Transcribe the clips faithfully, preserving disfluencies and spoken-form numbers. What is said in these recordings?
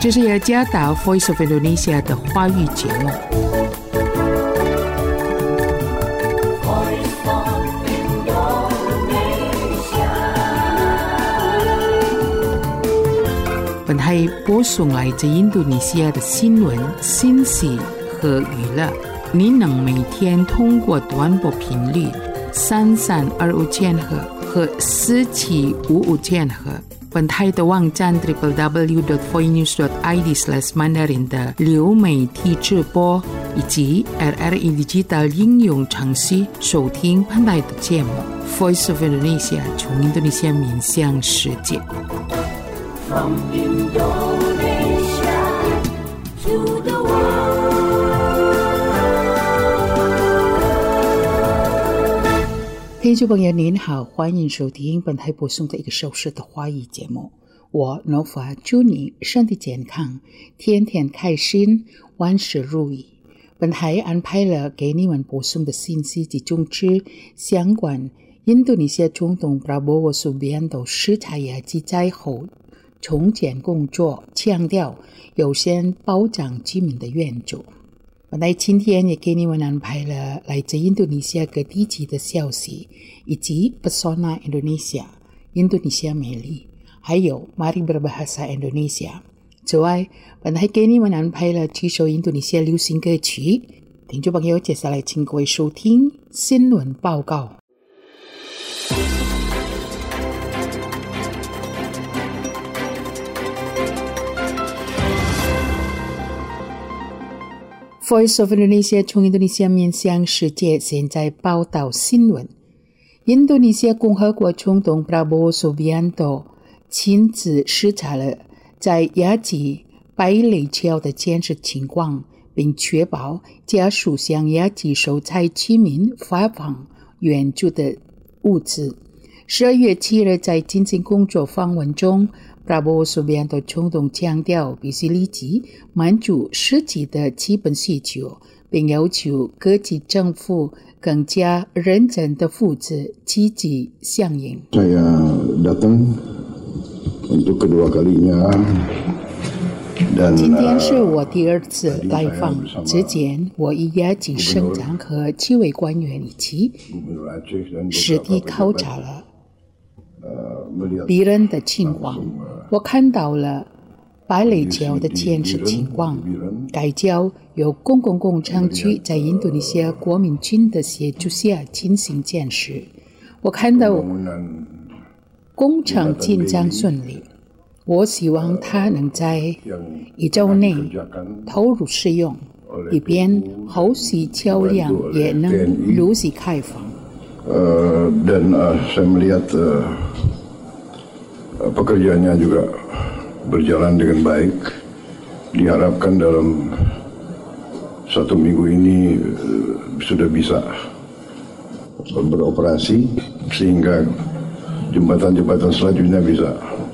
这是雅加达 Voice of Indonesia 的华语节目。本台播送来自印度尼西亚的新闻、信息和娱乐。您能每天通过短波频率三三二五千赫和四七五五千赫。本台的网站 double-u double-u double-u dot voinews dot i d slash mandarin 的流媒体直播以及 R R E Digital 应用程序收听本台的节目 Voice of Indonesia 从印度尼西亚面向世界。From Indonesia to the world。 听众朋友您好，欢迎收听本台播送的一个小时的华语节目。我 Nova 祝你身体健康，天天开心，万事如意。本台安排了给你们播送的信息集中之相关印度尼西亚总统 Prabowo Subianto 视察雅基灾后重建工作，强调优先保障居民的援助。本来今天也给你们安排了来自印度尼西亚各地区的消息，以及 Pesona Indonesia 印度尼西亚美丽，还有 Mari Berbahasa Indonesia。此外，本来给你们安排了几首印度尼西亚流行歌曲。听众朋友，接下来请各位收听新闻报告。Voice of Indonesia 从印度尼西亚面向世界，现在报道新闻。印度尼西亚共和国总统 Prabowo Subianto 亲自视察了在雅基百里桥的建设情况，并确保家属向雅基受灾居民发放援助的物资。十二月七日在进行工作访问中，Prabowo Subianto 总统强调必须立即满足实际的基本需求，并要求各级政府更加认真的负责积极响应。 Saya datang untuk kedua kalinya dan 今天是我第二次来访，之前我与雅基省长和几位官员一起实地考察了别人的情况，我看到了百里桥的建设情况。该桥由公共工程局在印度尼西亚国民军的协助下进行建设。我看到工程进展顺利，我希望它能在一周内投入使用，以便后续桥梁也能陆续开放。 Uh, dan uh, saya melihat uh, pekerjaannya juga berjalan dengan baik. Diharapkan dalam satu minggu ini uh, sudah bisa beroperasi sehingga jembatan-jembatan selanjutnya bisa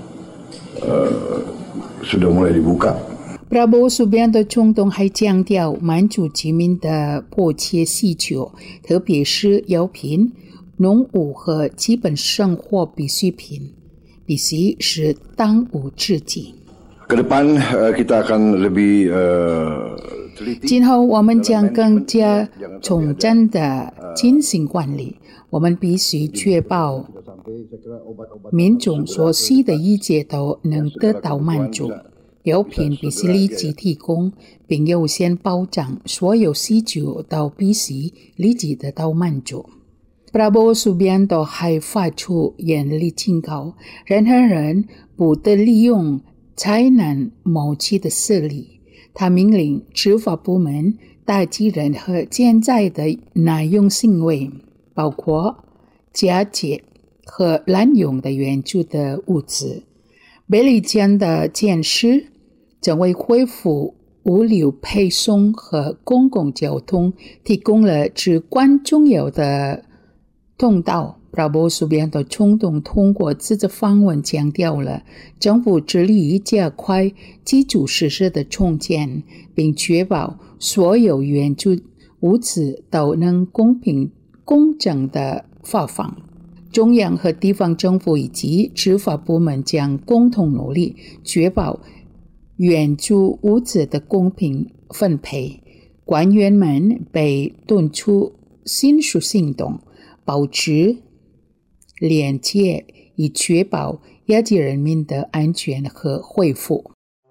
uh, sudah mulai dibuka. Prabowo Subianto 总统还强调满足居民的迫切需求，特别是药品、农务和基本生活必需品，必须是当务之急。 Ke depan kita akan lebih 今后我们将更加从真的进行管理，我们必须确保民众所需的一切都能得到满足。药品必须立即提供，并优先保障所有需求都必须立即得到满足。Prabowo Subianto 还发出严厉警告，任何人不得利用灾难谋取的势力。他命令执法部门打击任何潜在的滥用行为，包括假借和滥用的援助的物资。百里桥的建设将为恢复物流配送和公共交通提供了至关重要的通道。Prabowo Subianto 总统通过这次访问强调了政府致力于加快基础设施的重建，并确保所有援助物资都能公平公正地发放。中央和地方政府以及执法部门将共同努力，确保援助物资的公平分配，官员们被敦促迅速行动，保持连接，以确保亚籍人民的安全和恢复。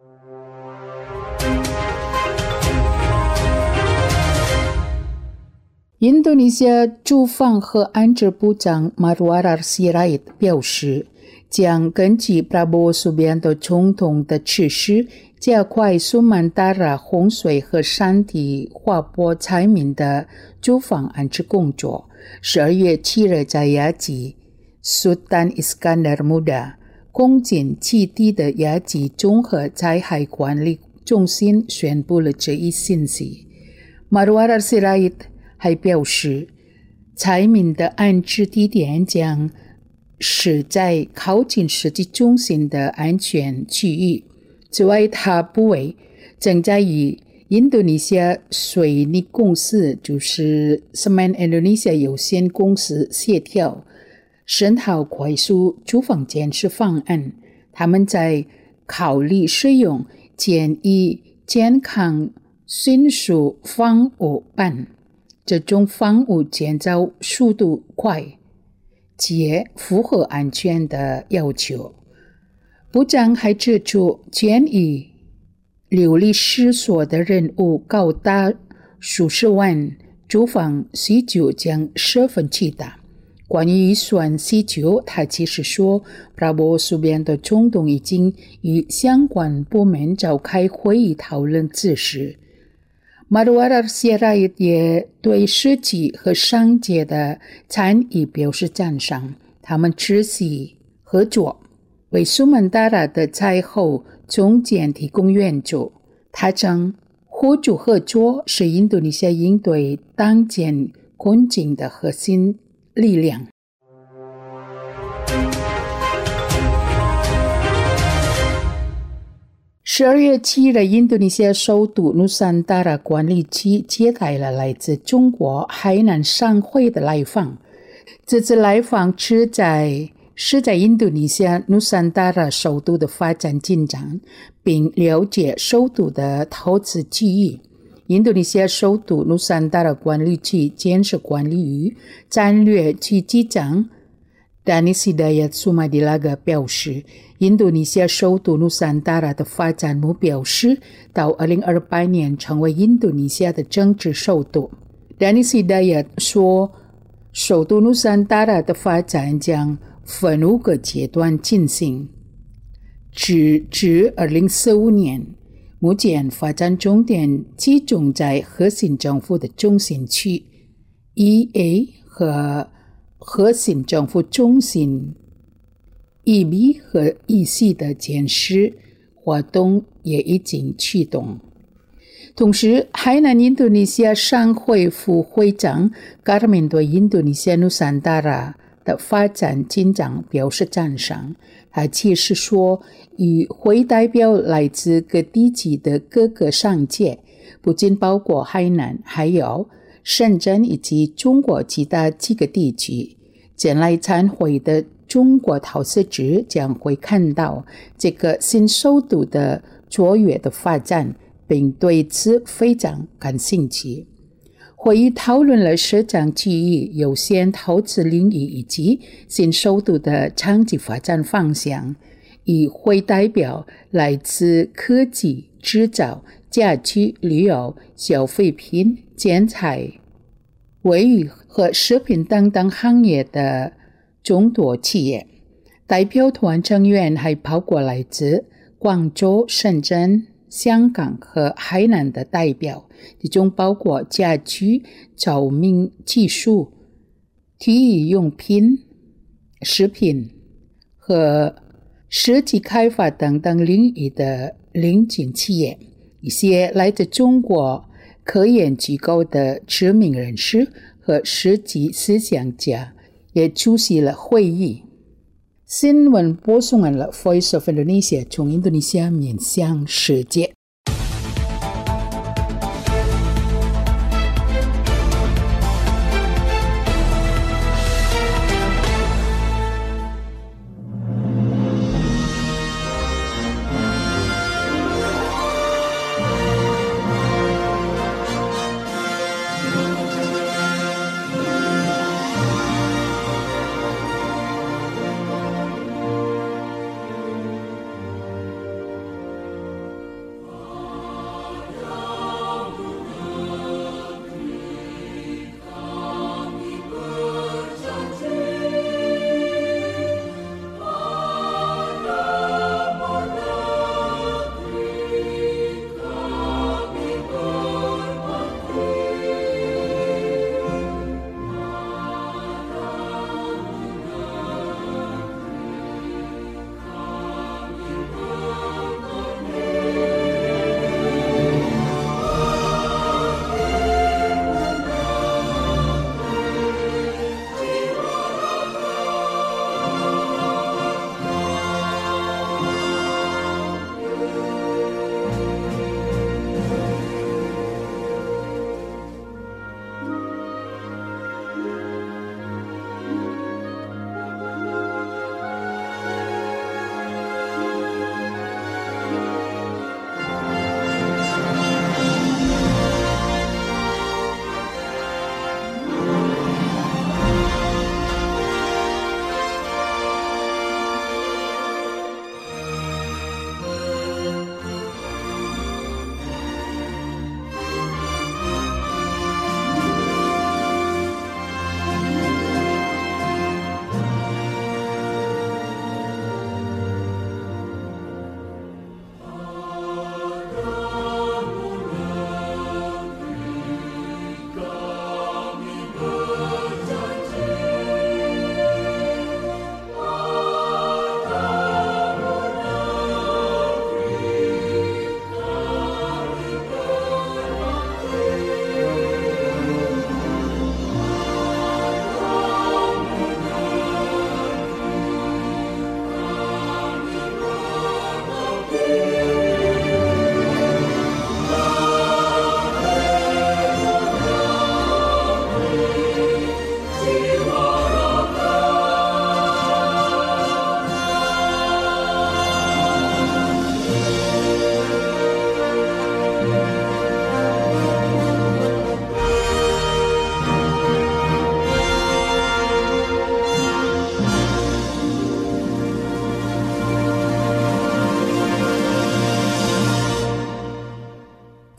印度尼西亚住房和安置部长 Marwarar Sirait 表示，将根据 Prabowo Subianto 总统的指示，加快苏曼达拉洪水和山体滑坡灾民的住房安置工作。十二月七日在雅吉 Sultan Iskandar Muda 空军基地的雅吉综合灾害管理中心宣布了这一信息。Marwarar Sirait还表示，灾民的安置地点将是在靠近实际中心的安全区域。此外，他部委正在与印度尼西亚水泥公司，就是 Semen Indonesia 有限公司协调，审讨快速住房建设方案。他们在考虑使用建议健康迅速房屋办。这种房屋建造速度快，且符合安全的要求。部长还指出，建议流离失所的人物高达数十万，住房需求将十分巨大。关于预算需求，他其实说 Prabowo Subianto 总统已经与相关部门召开会议讨论此事。Marwarar Sirait 也对设计和商界的参与表示赞赏，他们持续合作，为苏曼达拉的灾后重建提供援助。他称，互助合作是印度尼西亚应对当前困境的核心力量。十二月七日，印度尼西亚首都努桑达拉管理区接待了来自中国海南商会的来访。这次来访旨在是在印度尼西亚努桑达拉首都的发展进展，并了解首都的投资机遇。印度尼西亚首都努桑达拉管理区建设管理与战略区局长Danis Hidayat Sumadilaga 表示，印度尼西亚首都努桑达拉的发展目标是到二零二八年成为印度尼西亚的政治首都。Danis Hidayat 说，首都努桑达拉的发展将分五个阶段进行，直至二零四五年。目前发展重点集中在核心政府的中心区 E A 和核心政府中心 E B 和 E C 的建设活动也已经启动。同时，海南印度尼西亚商会副会长 Carmen 对印度尼西亚努桑达拉的发展进展表示赞赏。他解释说，与会代表来自各地区的各个商界，不仅包括海南，还有深圳以及中国其他几个地区。前来参会的中国投资者将会看到这个新首都的卓越的发展，并对此非常感兴趣。会议讨论了市场区域、优先投资领域以及新首都的长期发展方向。与会代表来自科技、制造、家居、旅游、消费品、建材、卫浴和食品等等行业的众多企业。代表团成员还包括来自广州、深圳、香港和海南的代表，其中包括家居、照明技术、体育用品、食品和设计开发等等领域的领军企业。一些来自中国科研机构的知名人士和设计思想家也出席了会议。新闻播送完了 Voice of Indonesia 从印度尼西亚面向世界。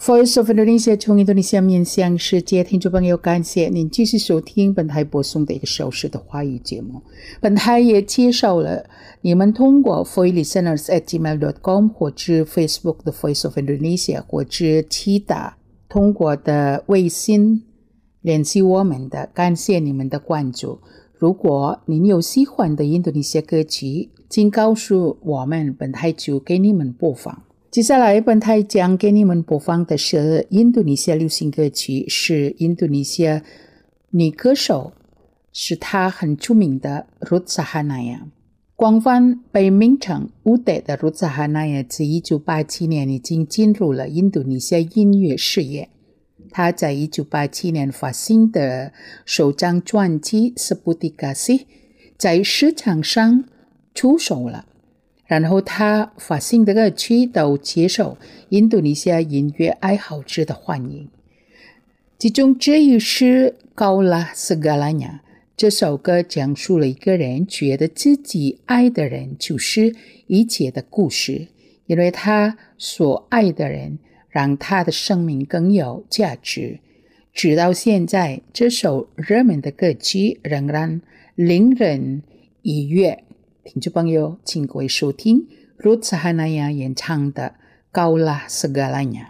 Voice of Indonesia 从印度尼西亚面向世界，听众朋友，感谢您继续收听本台播送的一个小时的华语节目。本台也介绍了你们通过 voicelisteners at gmail dot com 或者 Facebook 的 Voice of Indonesia 或者其他通过的微信联系我们的，感谢你们的关注。如果您有喜欢的印度尼西亚歌曲，请告诉我们，本台就给你们播放。接下来本台将给你们播放的是印度尼西亚流行歌曲，是印度尼西亚女歌手，是她很出名的 Ruth Sahanaya。 广泛被名称舞蹈的 Ruth Sahanaya 自一九八七年已经进入了印度尼西亚音乐事业。她在一九八七年发行的首张专辑 Sebuti Kasih 在市场上出手了，然后他发行的歌曲都接受印度尼西亚音乐爱好者的欢迎。其中这一是 Kaulah Segalanya， 这首歌讲述了一个人觉得自己爱的人就是一切的故事，因为他所爱的人让他的生命更有价值。直到现在，这首热门的歌曲仍然令人愉悦。听众朋友，请各位收听 Ruth Sahanaya 演唱的 Kaulah Segalanya。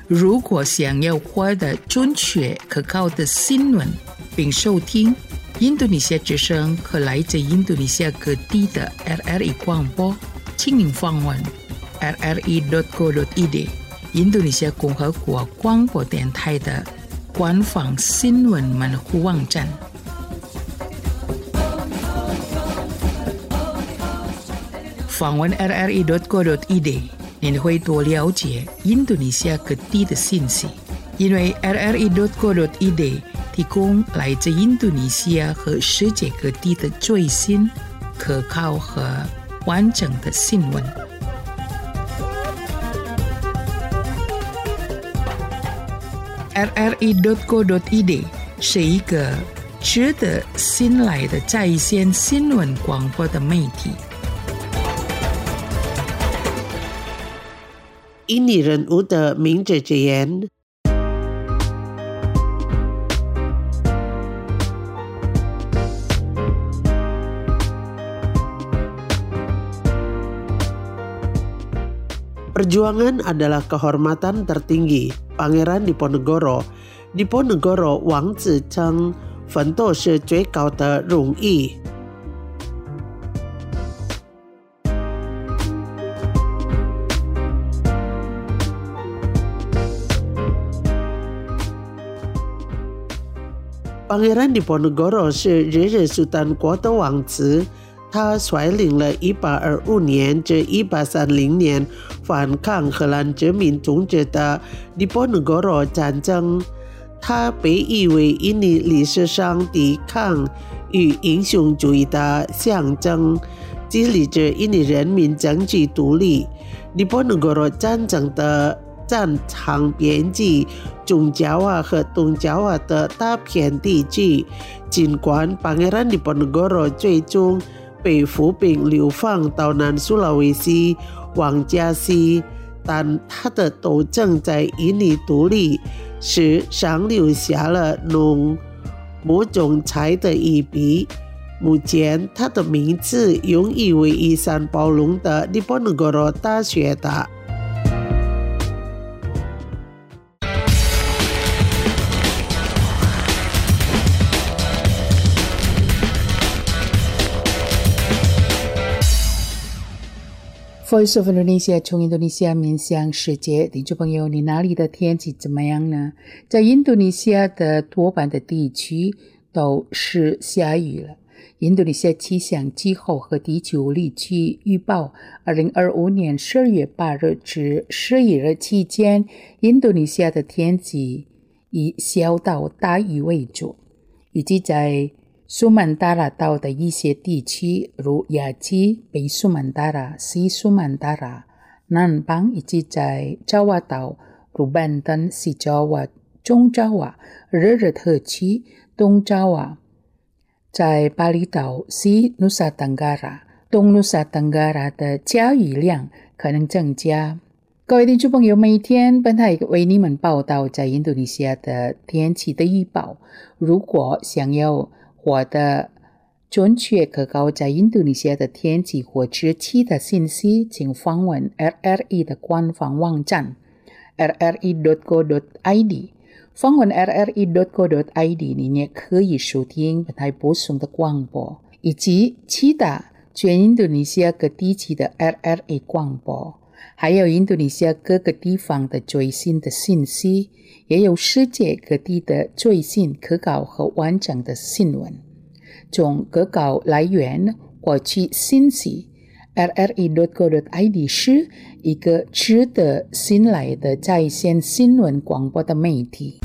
如果想要获得准确可靠的新闻并收听印度尼西亚之声和来自印度尼西亚各地的 R R I 广播，请您访问 r r i dot co dot i d 印度尼西亚共和国广播电台的官方新闻门户网站。访问 r r i dot co dot i d 您会多了解印度尼西亚各地的信息，因为 r r i dot co dot i d 提供来自印度尼西亚和世界各地的最新、可靠和完整的新闻。r r i dot co dot i d 是一个值得信赖的在线新闻广播的媒体。 印尼人物的名字之言。Perjuangan adalah kehormatan tertinggi. Pangeran Diponegoro Diponegoro 王子称奋斗是最高的荣誉。Pangeran Diponegoro 是日日苏丹国的王子，他率领了一八二五年至一八三零年反抗荷兰殖民统治的 Diponegoro 战争。他被誉为印尼历史上抵抗与英雄主义的象征，激励着印尼人民争取独立。Diponegoro 战争的战场遍及中Jawa和东Jawa的大片地区，尽管 Pangeran Diponegoro 最终被俘并流放到南苏拉威西、王家溪，但他的斗争在印尼独立史上留下了浓墨重彩的一笔。目前，他的名字用于位于三宝龙的 Diponegoro 大学的。 Voice of Indonesia 从印度尼西亚面向世界，听众朋友，你那里的天气怎么样呢？在印度尼西亚的多半的地区都是下雨了。印度尼西亚气象气候和地球地区预报，二零二五年十二月八日至十一日期间，印度尼西亚的天气以小到大雨为主，以及在苏曼达拉岛的一些地区，如雅基、北苏曼达拉、西苏曼达拉、南邦，以及在爪哇岛、如班登、西爪哇、中爪哇、热热特区、东爪哇，在巴厘岛、西努萨登嘎拉、东努萨登嘎拉的降雨量可能增加。各位听众朋友，每天本台为你们报道在印度尼西亚的天气的预报。如果想要获得准确可靠在印度尼西亚的天气或天气的信息，请访问 R R I 的官方网站 r r i dot co dot i d。 访问 r r i dot co dot i d， 你也可以收听本台播送的广播，以及其他全印度尼西亚各地区的 R R I 广播，还有印度尼西亚各个地方的最新的信息，也有世界各地的最新可靠和完整的新闻。从可靠来源获取信息 ，R R I dot co dot i d 是一个值得信赖的在线新闻广播的媒体。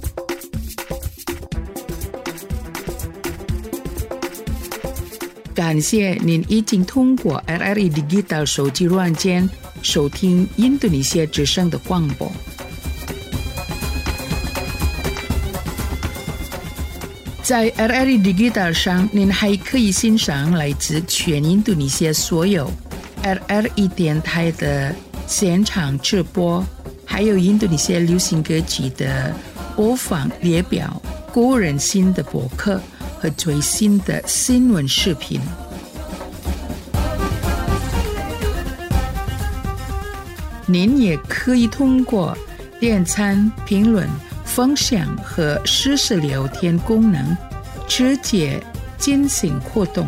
感谢您已经通过 R R I Digital 手机软件收听印度尼西亚之声的广播。在 R R I Digital 上，您还可以欣赏来自全印度尼西亚所有 R R I 电台的现场直播，还有印度尼西亚流行歌曲的播放列表、个人新的博客和最新的新闻视频。您也可以通过点赞、评论、分享和实时聊天功能，直接进行互动。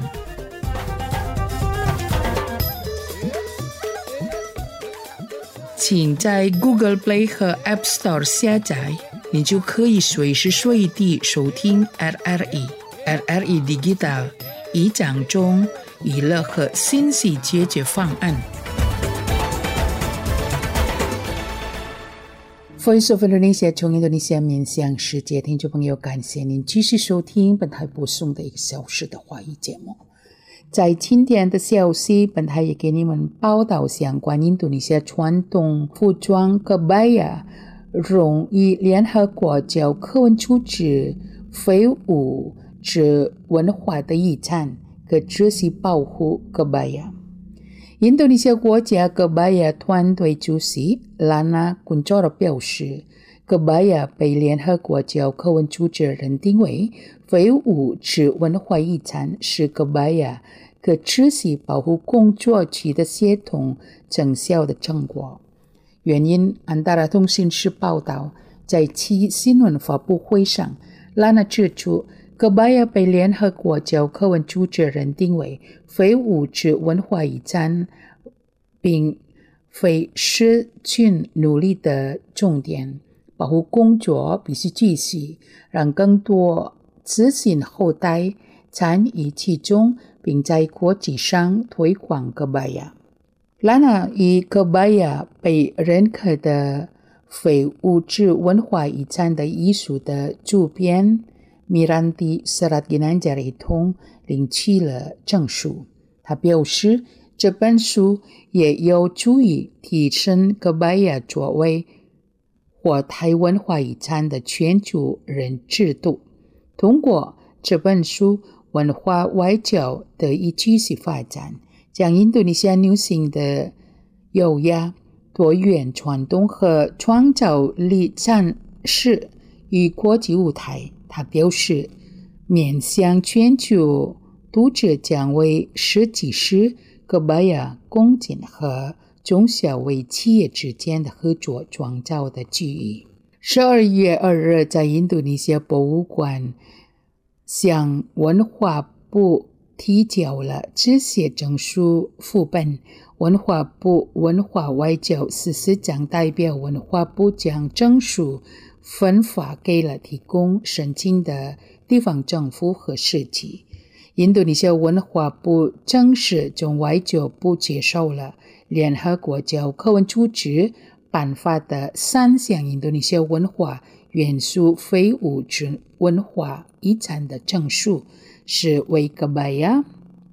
请在 Google Play 和 App Store 下载，你就可以随时随地收听 R R E。R R E Digital 以讲中娱乐和信息解决方案。Voice of Indonesia 从印度尼西亚面向世界，听众朋友，感谢您继续收听本台播送的一个小时的华语节目。在今天的消息，本台也给你们报道相关印度尼西亚传统服装 Kebaya 荣誉联合国教科文组织非物质文化的遗产和知识保护 Kebaya。印度尼西亚国家 Kebaya 团队主席 Lana Kuncoro 表示， Kebaya 被联合国教科文组织认定为非物质文化遗产，是 Kebaya 和知识保护工作取得协同成效的成果。原因，安达拉通讯社报道，在其新闻发布会上， Lana 指出， Kebaya 被联合国教科文组织认定为非物质文化遗产，并非失去努力的重点。保护工作必须继续，让更多子孙后代参与其中，并在国际上推广 Kebaya。 Lana 以 Kebaya 被认可的非物质文化遗产的艺术的主编Miranti Serat Ginanjar一同领取了证书。他表示，这本书也有助于提升 Kebaya 作为活态文化遗产的全球认知度。通过这本书，文化外交得以继续发展，将印度尼西亚女性的优雅、多元传统和创造力展示于国际舞台。他表示，面向全球读者将为设计师 Kebaya 工匠和中小微企业之间的合作创造的机遇。十二月二日，在印度尼西亚博物馆向文化部提交了这些证书副本。文化部文化外交司司长代表文化部将证书分发给了提供申请的地方政府和社区。印度尼西亚文化部正式从外交部接受了联合国教科文组织颁发的三项印度尼西亚文化元素非物质文化遗产的证书，是为 Kebaya、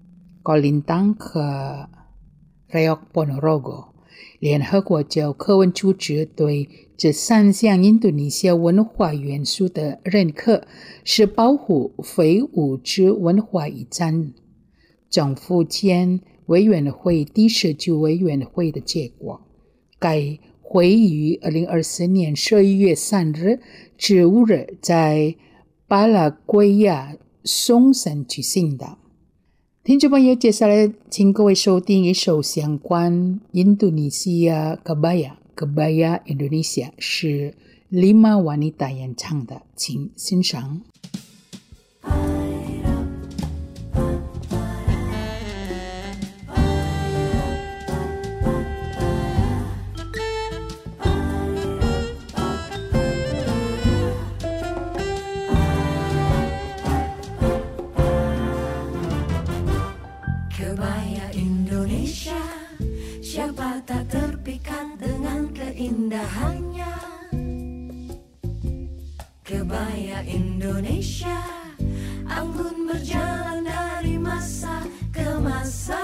Kolintang 和 Reok Ponorogo。 联合国教科文组织对这三项印度尼西亚文化元素的认可，是保护非物质文化遗产政府间委员会第十九委员会的结果。该会于二零二四年十二月三日至五日在巴拉圭亚松山举行的。听众朋友，接下来请各位收听一首相关印度尼西亚 Kebaya Kebaya Indonesia， 是 Lima Wanita 演唱的，请欣赏。 Kebaya Indonesia, siapa tak terpikat dengan keindahannya. Kebaya Indonesia, anggun berjalan dari masa ke masa.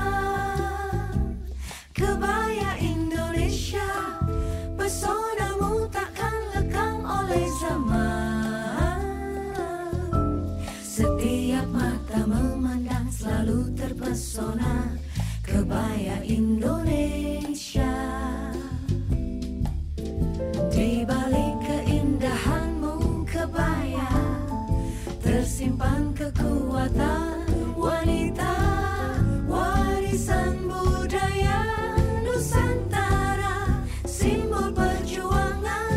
Kebaya Indonesia, pesonamu takkan lekang oleh zaman. Setiap mata memandang selalu terpesona. Kebaya Indonesia, di balik keindahanmu kebaya, tersimpan kekuatan wanita, warisan budaya Nusantara, simbol perjuangan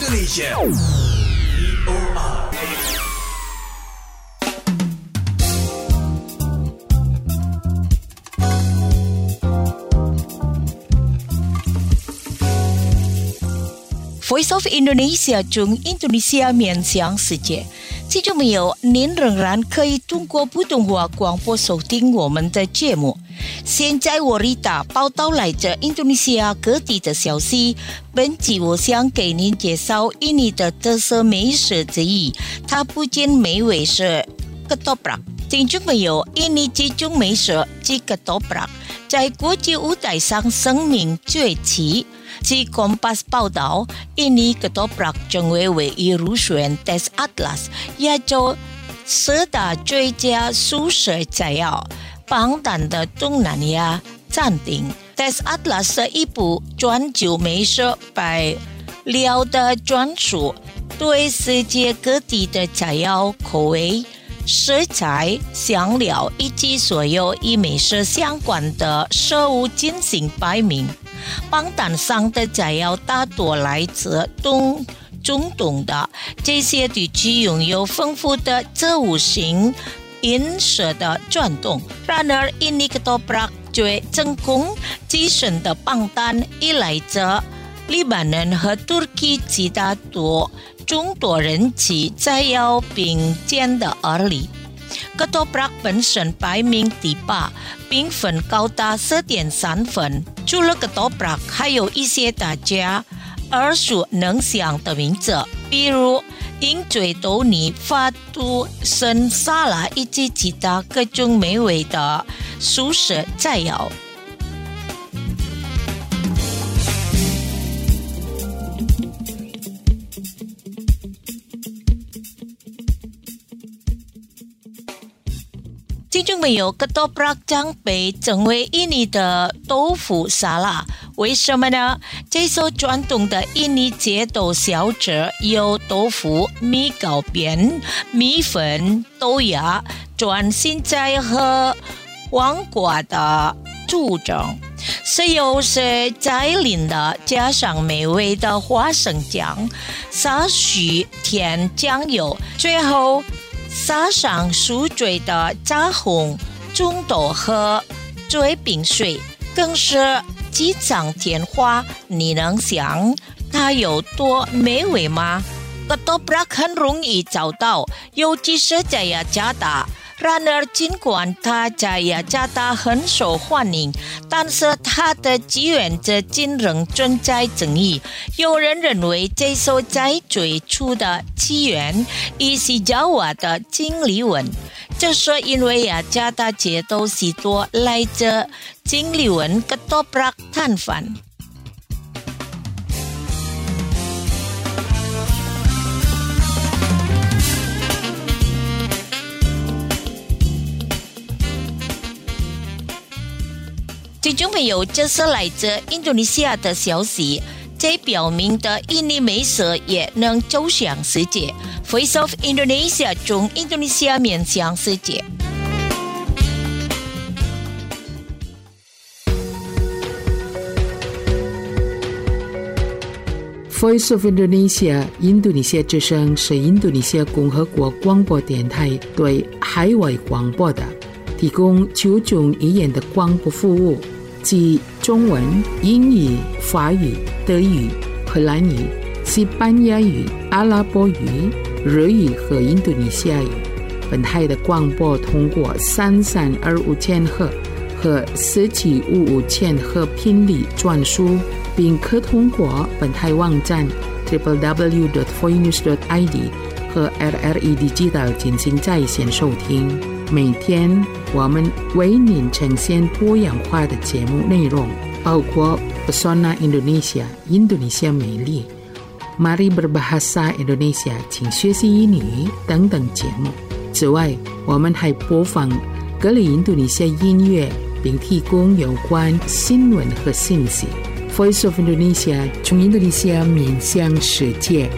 Indonesia V O R Voice of Indonesia 中印度尼西亚面向世界，听众朋友，您仍然可以通过普通话广播收听我们的节目。现在我Rita报道来自印度尼西亚各地的消息。本集我想给您介绍印尼的特色美食之一，它不仅美味是 ketoprak。听众朋友，印尼这种美食即 ketoprak 在国际舞台上声名崛起。据 Kompas 报道，印尼 ketoprak 成为唯一入选 Tes Atlas 亚洲十大最佳素食菜肴榜单的东南亚餐厅。Tes Atlas 是一部专注美食百料的专书，对世界各地的菜肴口味、食材、香料以及所有与美食相关的食物进行排名。榜单上的菜肴大多来自东中东的这些地区，拥有丰富的植物性饮食的传统。然而，印尼 ketoprak 最成功跻身的榜单已来自黎巴嫩和土耳其其他多众多人气菜肴并肩的而立。ketoprak 本身排名第八，评分高达 四点三 分。除了 ketoprak， 还有一些大家耳熟能详的名字，比如鹰嘴豆泥、法杜生沙拉以及其他各种美味的素食菜肴。听众朋友 ketoprak 将被称为印尼的豆腐沙拉，为什么呢？这首传统的印尼街头小吃由豆腐、米糕边、米粉、豆芽、转心菜和黄瓜的组成，是由是再淋的，加上美味的花生酱、少许甜酱油，最后撒上酥脆的炸红葱豆和追冰水，更是锦上添花。你能想它有多美味吗？ ketoprak 很容易找到，尤其是在雅加达。然而，尽管它在雅加达很受欢迎，但是它的起源至今仍存在争议。有人认为这首菜最初的起源已是Jawa的精力文，这是因为雅加达街头许多来自精力文 ketoprak 摊贩。听众朋友，这是来自印度尼西亚的消息，这表明的印尼美食也能走向世界。Voice of Indonesia 中印度尼西亚面向世界。 Voice of Indonesia 印度尼西亚之声是印度尼西亚共和国广播电台对海外广播的，提供九种语言的广播服务，即中文、英语、法语、德语、荷兰语、西班牙语、阿拉伯语、日语和印度尼西亚语。本台的广播通过三三二五千赫和四七五五千赫频率转输，并可通过本台网站 double-u double-u double-u dot voinews dot i d 和 R R E Digital 进行在线收听。每天我们为您呈现多样化的节目内容，包括 Pesona Indonesia 印度尼西亚美丽、Mari Berbahasa Indonesia 请学习英语等等节目。此外，我们还播放各类印度尼西亚音乐，并提供有关新闻和信息。Voice of Indonesia 从印度尼西亚面向世界。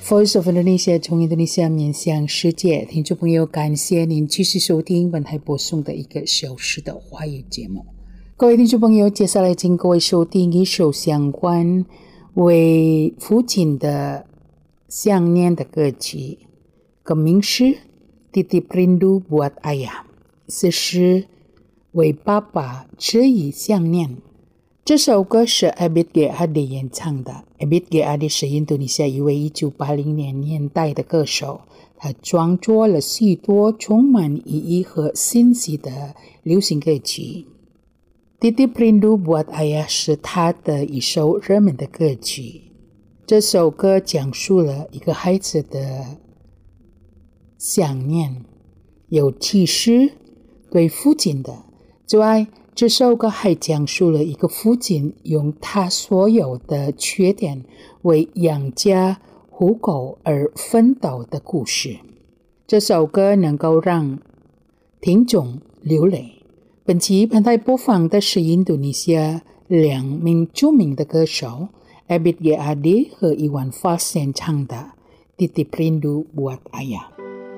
Voice of Indonesia 从印度尼西亚面向世界，听众朋友，感谢您继续收听本台播送的一个小时的华语节目。各位听众朋友，接下来请各位收听一首相关为父亲的想念的歌曲，歌名是《Titip Rindu Buat Ayah》，此诗为爸爸致以想念。这首歌是 Ebit G. Ade 演唱的。Ebit G. Ade 是印度尼西亚一位一九八零年年代的歌手，他创作了许多充满意义和信息的流行歌曲。Titip Rindu Buat Ayah 是他的一首热门的歌曲。这首歌讲述了一个孩子的想念，有启示对父亲的。此外，这首歌还讲述了一个父亲用他所有的缺点为养家糊口而奋斗的故事。这首歌能够让听众流泪。本期本台播放的是印度尼西亚两名著名的歌手 Ebit G. Ade 和 Iwan Fals 演唱的 Titip Rindu Buat Ayah。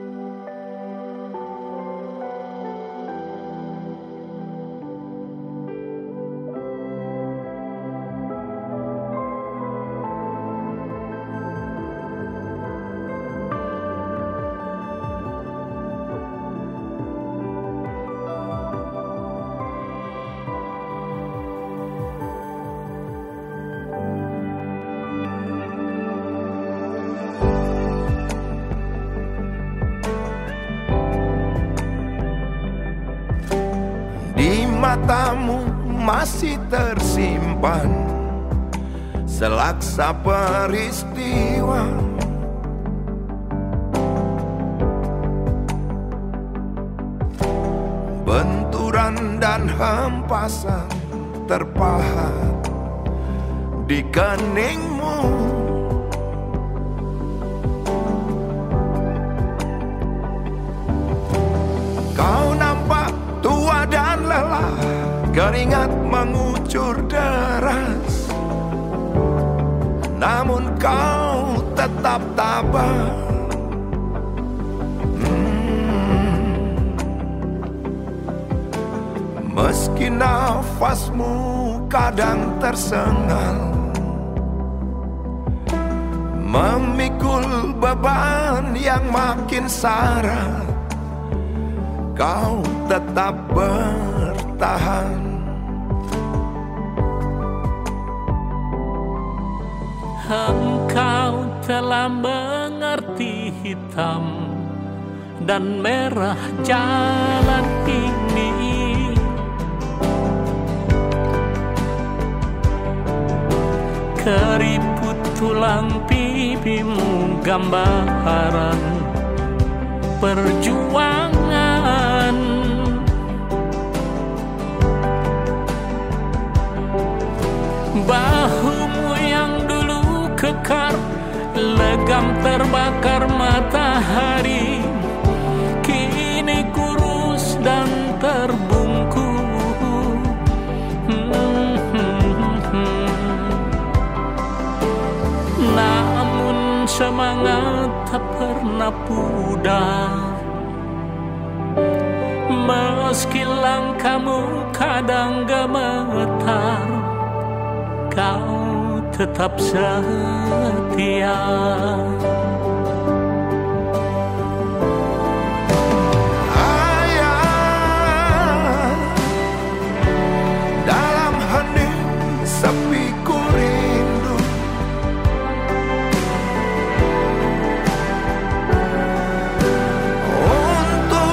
Matamu masih tersimpan selaksa peristiwa, benturan dan hempasan terpahat di keningmu. Kau nampak tua dan lelah, keringat mengucur deras, namun kau tetap tabah. hmm. Meski nafasmu kadang tersengal, memikul beban yang makin syarat, kau tetap bertahan. Engkau telah mengerti hitam dan merah jalan ini. Keriput tulang pipimu gambaran perjuangan. Bahumu yang dulu kekar, legam terbakar matahari, kini kurus dan terbungkuk. Namun semangat tak pernah pudar, meski langkahmu kadang gemetar, kau tetap setia. Ayah, dalam hening sepiku rindu, untuk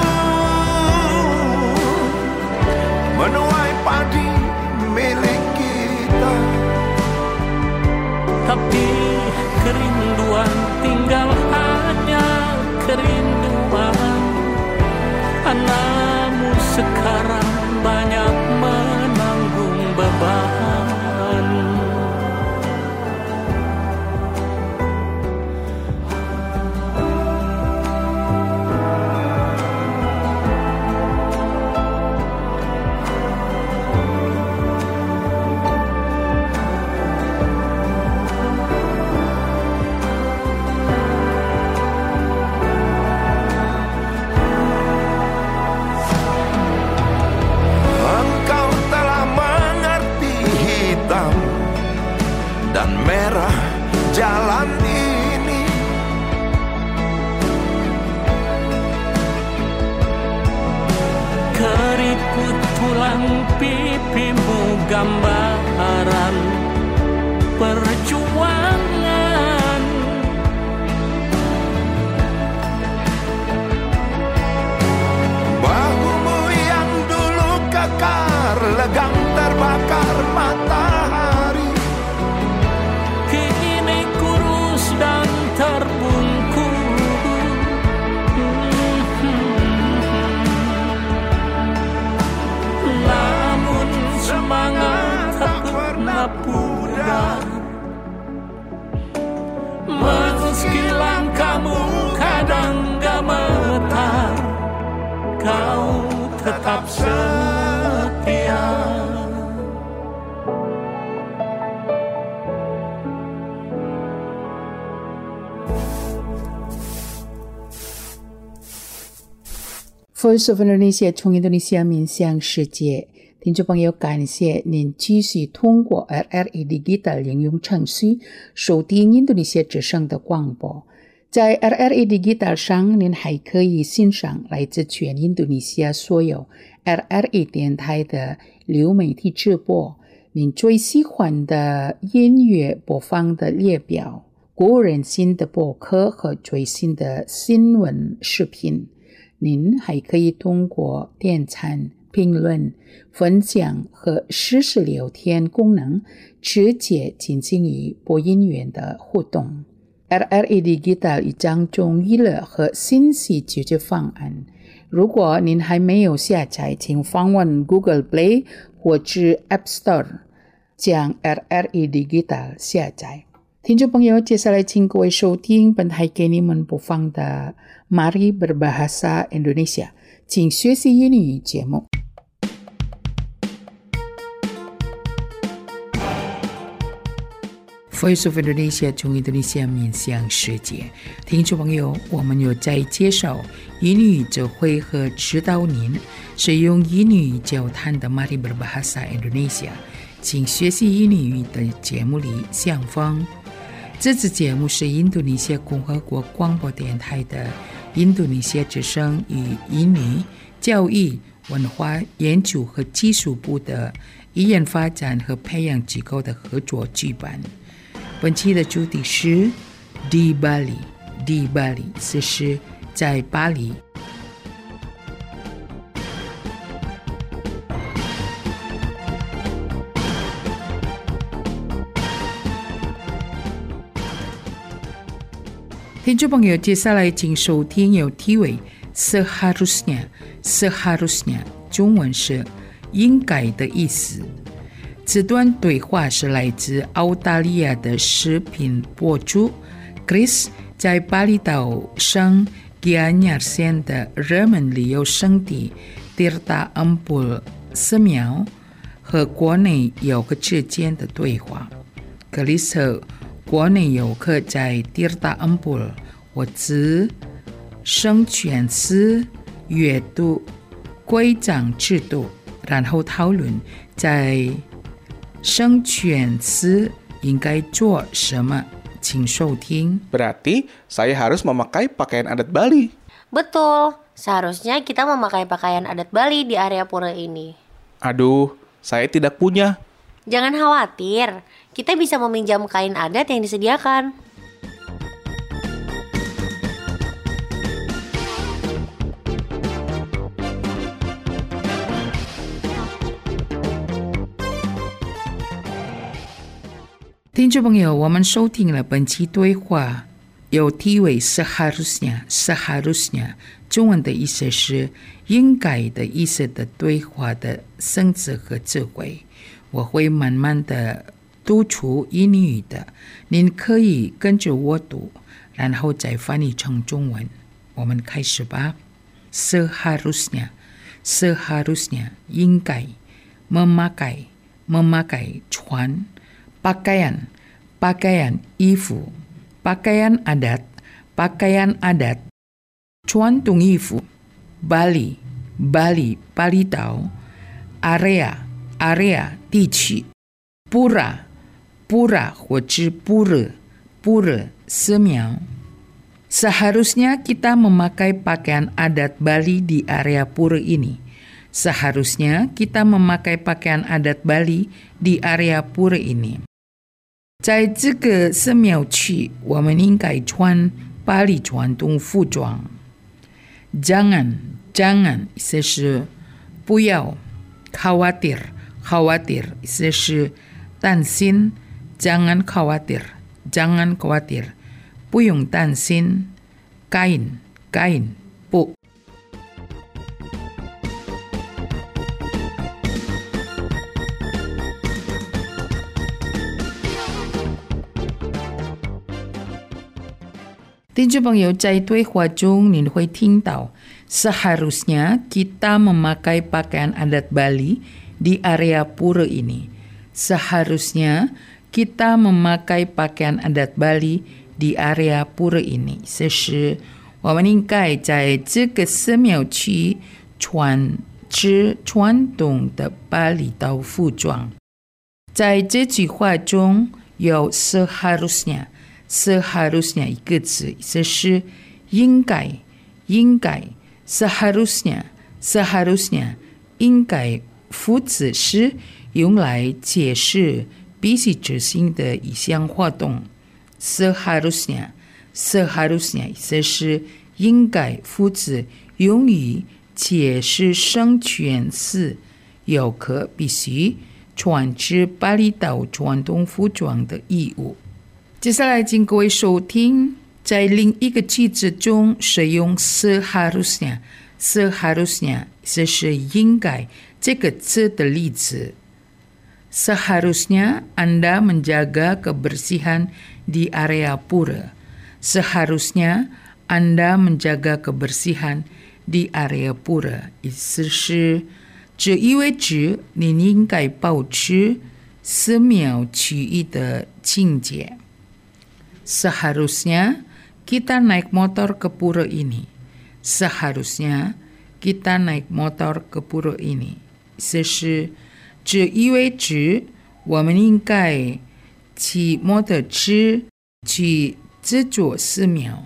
menuai padi milik kita. Tapi kerinduan tinggal hanya kerinduan. Anakmu sekarang banyak menanggung beban. Ruang pipimu gambaran perjuangan. Bahumu yang dulu kekar legang terbakar matahari, kini kurus dan terbungkus. Namun semangat tak pernah pudar, meski langkahmu kadang gemetar, kau tetap setia. Voice of Indonesia 从印度尼西亚面向世界，听众朋友，感谢您继续通过 R R A Digital 应用程序收听印度尼西亚之声的广播。在 R R A Digital 上，您还可以欣赏来自全印度尼西亚所有 R R A 电台的流媒体直播，您最喜欢的音乐播放的列表，国人新的播客和最新的新闻视频。您还可以通过点赞、评论、分享和实时聊天功能直接进行与播音员的互动。R R A Digital 一张中娱乐和信息解决方案。如果您还没有下载，请访问 Google Play 或者 App Store 将 R R A Digital 下载。听众朋友，接下来请各位收听本台给你们播放的 Mari Berbahasa Indonesia 请学习英语节目。Voice of Indonesia 从印度尼西亚面向世界，听众朋友，我们有在介绍英语教会和指导您使用英语交谈的 Mari Berbahasa Indonesia 请学习英语的节目里相逢。这次节目是印度尼西亚共和国广播电台的印度尼西亚之声与英语教育文化研究和技术部的语言发展和培养机构的合作举办。本期的主题是 Di Bali Di Bali 此时在巴黎。听众朋友，接下来请收听有题为 Seharusnya Seharusnya 中文是应该的意思。这段对话是来自澳大利亚的视频博主 Chris 在巴厘岛省 Gianyar 县的热门旅游胜地 Tirta Empul 寺庙和国内游客之间的对话。Chris 和国内游客在 Tirta Empul 或者圣泉寺阅读规章制度，然后讨论在圣泉寺应该做什么，请收听。 Berarti saya harus memakai pakaian adat Bali. Betul, seharusnya kita memakai pakaian adat Bali di area pura ini. Aduh, saya tidak punya. Jangan khawatir, kita bisa meminjam kain adat yang disediakan. 听众朋友，我们收听了本期对话，有题为 Seharusnya Seharusnya 中文的意思是应该的意思的对话的生词和智慧。我会慢慢的读出英语的，您可以跟着我读，然后再翻译成中文。我们开始吧。 Seharusnya Seharusnya 应该 memakai memakai 穿 pakaian pakaian 衣服 pakaian adat pakaian adat 穿动衣服 Bali Bali 巴厘岛 area area 地区 pura pura 或者 pura pura 寺庙 Seharusnya kita memakai pakaian adat Bali di area pura ini. Seharusnya kita memakai pakaian adat Bali di area pura ini. 在这个寺庙区，我们应该穿巴黎传统服装。Jangan, jangan 意思是不要 khawatir, khawatir 意思是担心 jangan khawatir, jangan khawatir 不用担心 kain, kain 布。听众朋友，在对话中您会听到 seharusnya kita memakai pakaian adat Bali di area pura ini. Seharusnya kita memakai pakaian adat Bali di area pura ini. 这是我们应该在这个寺庙区穿着传统的巴厘岛服装。在这句话中有 seharusnya seharusnya 一个字，这是应该，应该 seharusnya seharusnya 应该副词是用来解释必须执行的一项活动。seharusnya seharusnya 这是应该副词用于解释生全寺游客必须穿着巴厘岛传统服装的义务。接下来请各位收听，在另一个句子中使用 seharusnya seharusnya 这是应该这个字的例子。Seharusnya Anda menjaga kebersihan di area pura. Seharusnya Anda menjaga kebersihan di area pura. 意思是这意味着你应该保持寺庙区域的清洁。Seharusnya kita naik motor ke pura ini. Seharusnya kita naik motor ke pura ini. 这是这意味着我们应该骑摩托车去这座寺庙。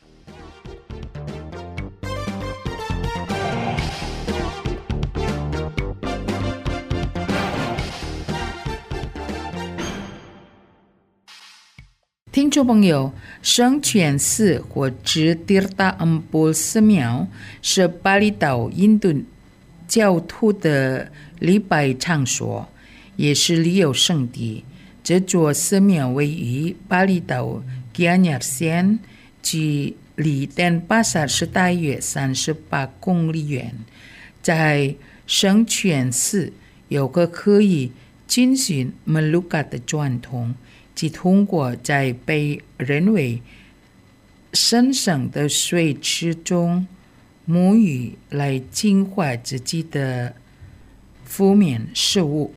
听众朋友，圣泉寺或者 Tirta Empul 寺庙是巴厘岛印度教徒的礼拜场所，也是旅游胜地。这座寺庙位于巴厘岛 Gianyar 县，距离 Denpasar 是大约三十八公里远。在圣泉寺有个可以进行 Melukat 的传统，即通过在被认为神圣的水池中沐浴来净化自己的负面事物。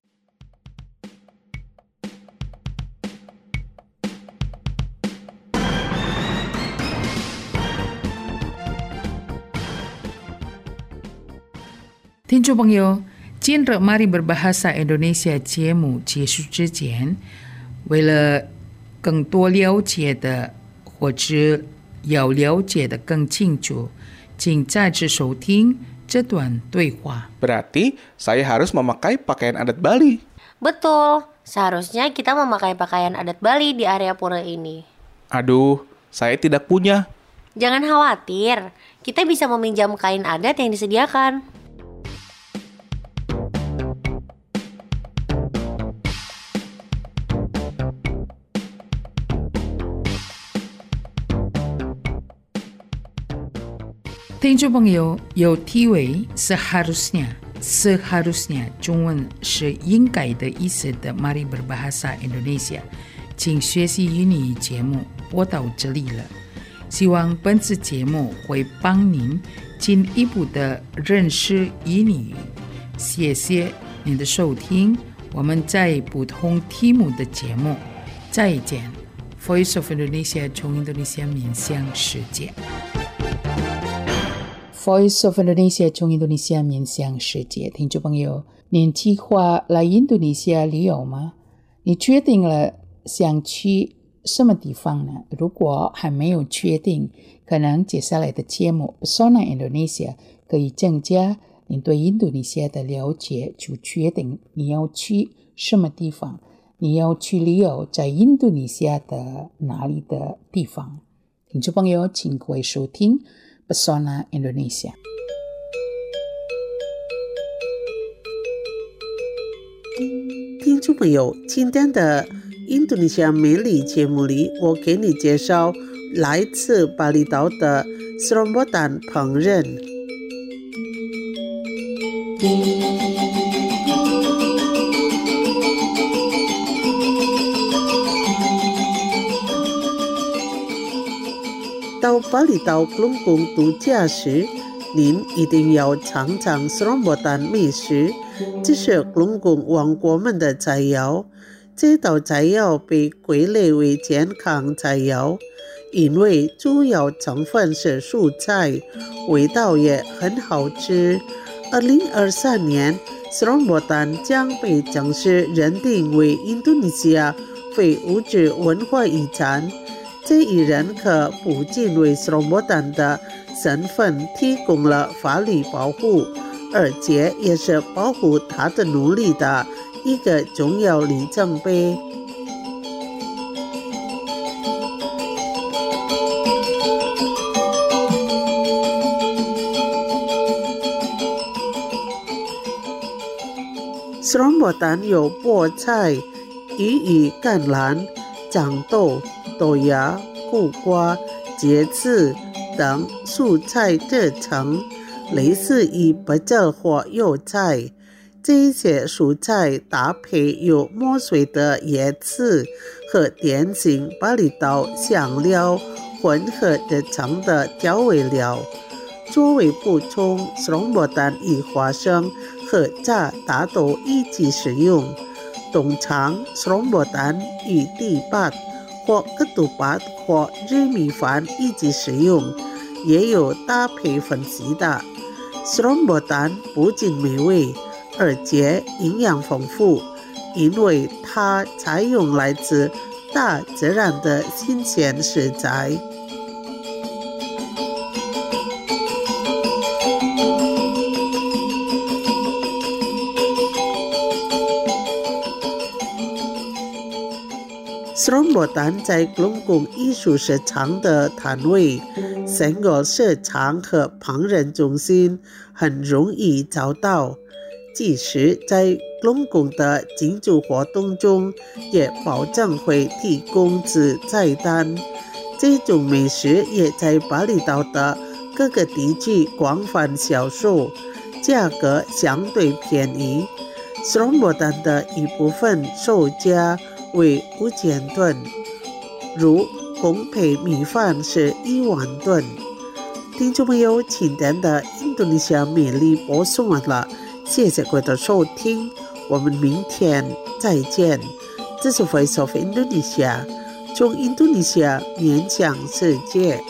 听众朋友，今日 Mari Berbahasa Indonesia 节目结束之前，为了更多了解的或者要了解的更清楚，请再次收听这段对话。 Berarti saya harus memakai pakaian adat Bali. Betul, seharusnya kita memakai pakaian adat Bali di area pura ini. Aduh, saya tidak punya. Jangan khawatir, kita bisa meminjam kain adat yang disediakan. 听众朋友，有题为 seharusnya seharusnya 中文是应该的意思的 Mari Berbahasa Indonesia 请学习英语节目播到这里了，希望本次节目会帮您进一步的认识英语。谢谢您的收听，我们在不同题目的节目再见。Voice of Indonesia 从印度尼西亚面向世界。Voice of Indonesia 从印度尼西亚面向世界，听众朋友，您计划来印度尼西亚旅游吗？你确定了想去什么地方呢？如果还没有确定，可能接下来的节目 Pesona Indonesia 可以增加您对印度尼西亚的了解，就决定你要去什么地方，你要去旅游在印度尼西亚的哪里的地方。听众朋友，请各位收听 Pesona Indonesia。 听众朋友，今天的印度尼西亚美丽节目里，我给你介绍来自巴厘岛的 Serombotan 烹饪。到巴厘岛龙宫度假时，您一定要尝尝 Serombotan 美食，这是龙宫王国们的菜肴。这道菜肴被归类为健康菜肴，因为主要成分是蔬菜，味道也很好吃。二零二三年 Serombotan 将被正式认定为印度尼西亚非物质文化遗产。这一认可不仅为 Serombotan 的身份提供了法律保护，而且也是保护他的努力的一个重要里程碑。Serombotan 有菠菜、羽衣甘蓝、豇豆、豆芽、苦瓜、茄子等蔬菜制成，类似于芭蕉或油菜。这些蔬菜搭配有磨碎的叶子和典型巴厘岛香料混合制成的调味料。作为补充， Serombotan 与花生和炸大豆一起使用。通常 Serombotan 与地巴或ketupat或日米饭一起使用，也有搭配分析的。 Serombotan 不仅美味，而且营养丰富，因为它采用来自大自然的新鲜食材。Serombotan 在龙宫艺术市场的摊位、整个市场和烹饪中心很容易找到。即使在龙宫的庆祝活动中，也保证会提供子菜单。这种美食也在巴厘岛的各个地区广泛销售，价格相对便宜。Serombotan 的一部分售价为五千吨，如烘焙米饭是一万吨。听众朋友，今天的印度尼西亚美丽播送完了，谢谢各位的收听，我们明天再见。这是 Voice of Indonesia， 从印度尼西亚面向世界。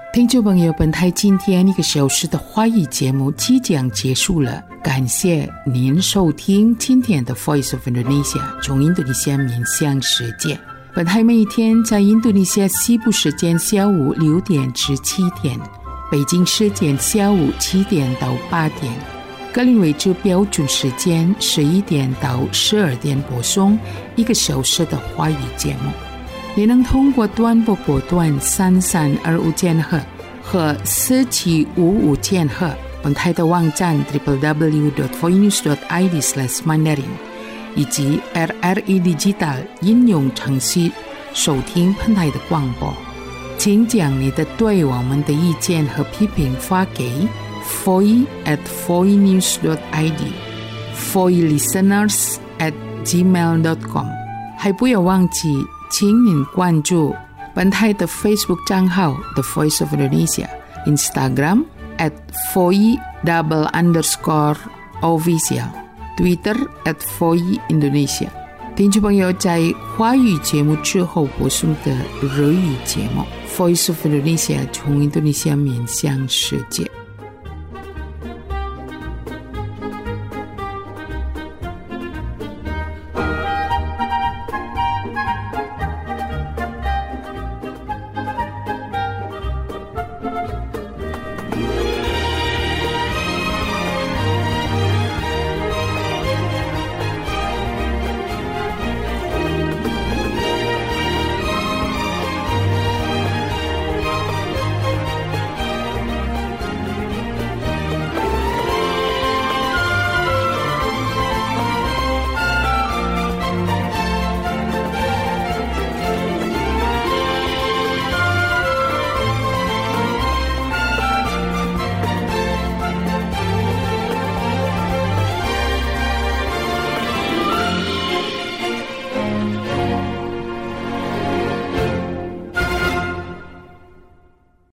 听众朋友，本台今天一个小时的华语节目即将结束了，感谢您收听今天的 Voice of Indonesia 从印度尼西亚面向世界。本台每一天在印度尼西亚西部时间下午六点至七点，北京时间下午七点到八点，格林威治标准时间十一点到十二点播送一个小时的华语节目。你能通过短波波段三三二五千赫和四七五五千赫，本台的网站 double-u double-u double-u dot voinews dot i d slash mandarin 以及 R R E Digital 应用程序收听本台的广播。请将你的对我们的意见和批评发给 voice at voinews dot i d voice listeners at gmail dot com。 还不要忘记请您关注本台的 Facebook 账号 The Voice of Indonesia， Instagram at voice double underscore official， Twitter at voice Indonesia。 听众朋友，在华语节目之后播送的日语节目 Voice of Indonesia 从印度尼西亚面向世界。